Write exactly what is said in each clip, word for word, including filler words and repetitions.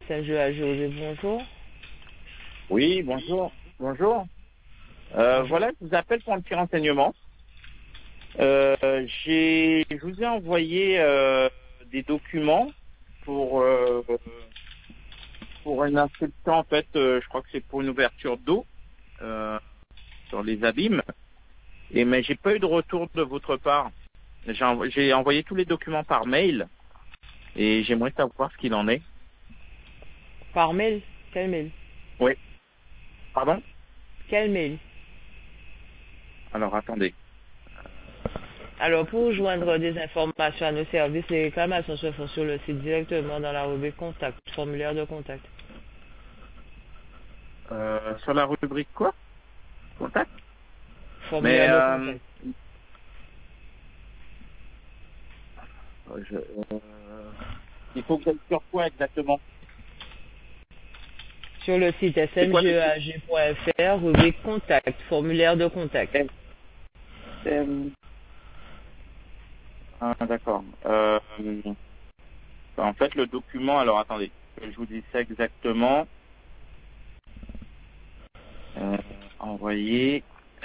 M G A G, bonjour. Oui, bonjour. Bonjour. Euh, voilà, je vous appelle pour un petit renseignement. Euh, j'ai, je vous ai envoyé euh, des documents pour euh, pour une inscription. En fait, euh, je crois que c'est pour une ouverture d'eau euh, sur les abîmes. Et mais j'ai pas eu de retour de votre part. J'ai, env- j'ai envoyé tous les documents par mail et j'aimerais savoir ce qu'il en est. Par mail? Quel mail? Oui. Pardon? Quel mail? Alors attendez. Alors, pour joindre des informations à nos services, les réclamations se font sur le site directement dans la rubrique contact, formulaire de contact. Euh, sur la rubrique quoi? Contact? Mais Formulaire de euh, contact. je, euh, il faut que j'aille sur quoi exactement? Sur le site C'est quoi le site? smgag point fr, rubrique contact, formulaire de contact. S M. Ah, d'accord. Euh, en fait, le document, alors attendez, que je vous dis ça exactement. Euh, envoyé.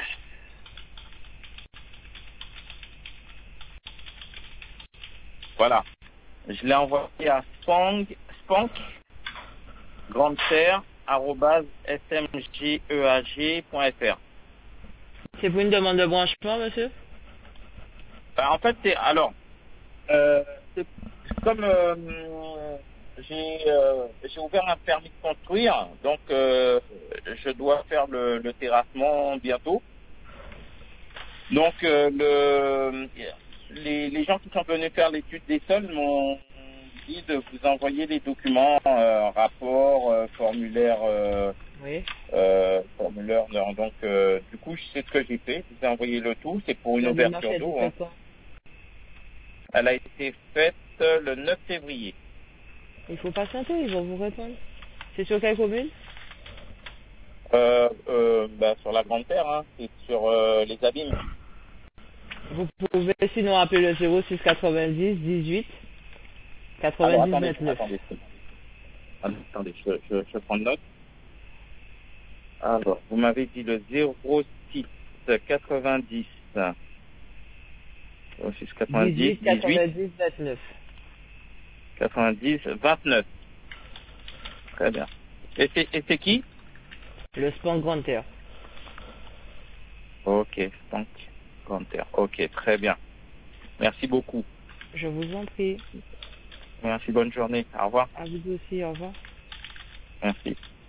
Voilà. Je l'ai envoyé à spang, spank, grande terre, arrobase, smgeag point fr. C'est pour une demande de branchement, monsieur? Enfin, en fait, c'est, alors, euh, c'est comme, euh, j'ai, euh, j'ai ouvert un permis de construire, donc, euh, je dois faire le, le terrassement bientôt. Donc, euh, le, les, les gens qui sont venus faire l'étude des sols m'ont dit de vous envoyer les documents, euh, rapport, euh, formulaire, euh, Oui. euh, formulaire. non, Donc, euh, du coup, c'est ce que j'ai fait. Je vous ai envoyé le tout. C'est pour une La démarche ouverture a été d'eau. Hein. faite quand? Elle a été faite euh, le neuf février. Il faut patienter, ils vont vous répondre. C'est sur quelle commune? Euh, euh, bah, sur la Grande Terre, hein. C'est sur euh, les abîmes. Vous pouvez sinon appeler le zéro six quatre-vingt-dix dix-huit Alors, quatre-vingt-dix attendez, vingt-neuf. attendez. Attendez, je, je, je prends note. Alors, vous m'avez dit le zéro six quatre-vingt-dix, zéro six quatre-vingt-dix, dix-huit dix-huit, quatre-vingt-dix vingt-neuf. quatre-vingt-dix, vingt-neuf. Très bien. Et c'est, et c'est qui? Le Span Grande Terre. Ok, donc, Grande Terre. Ok, très bien. Merci beaucoup. Je vous en prie. Merci, bonne journée. Au revoir. À vous aussi, au revoir. Merci.